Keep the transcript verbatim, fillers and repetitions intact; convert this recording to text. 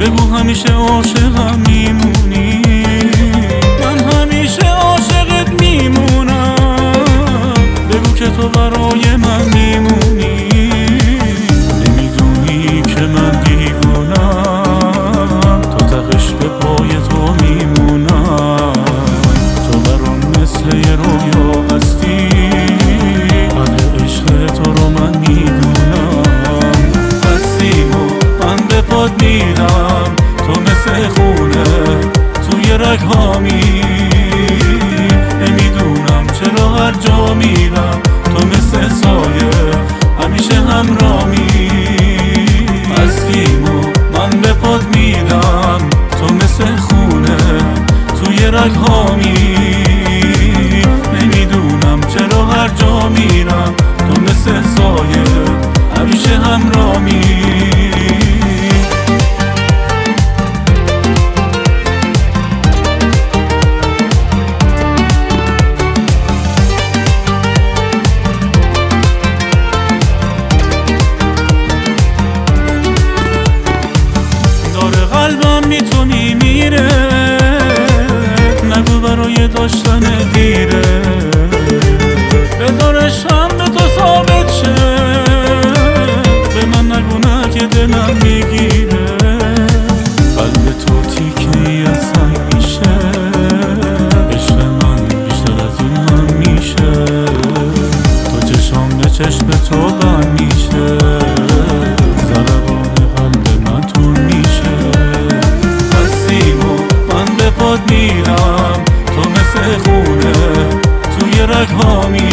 بگو همیشه عاشقم میمونی، من همیشه عاشقت میمونم. بگو که تو برای من میمونی، نمیدونی که من دیوونم، تا تهش به پای تو میمونم. تو برام مثل یه رویا هستی، قدر عشق تو رو من میدونم. هستیم و من به پاد میرم، تو مثل خونه توی رگ‌هامی. نمیدونم چرا هر جا میرم تو مثل سایه همیشه همراهمی. هستیم و من به پاد میرم، تو مثل خونه توی رگ‌هامی. نمیدونم چرا هر جا میرم تو مثل سایه همیشه همراهمی. قلبم میتونی میره، نگو برای داشتن دیره. بذارش هم به تو ثابت شه، به من نگو نه که دلم میگیره. قلب تو تیکه ای از سنگ میشه، عشق من بیشتر از این هم میشه. تو چشم به چشم تو بند میشه، ضربان قلب من تون میشه. میرم تو مثل خونه توی رگ‌هامی.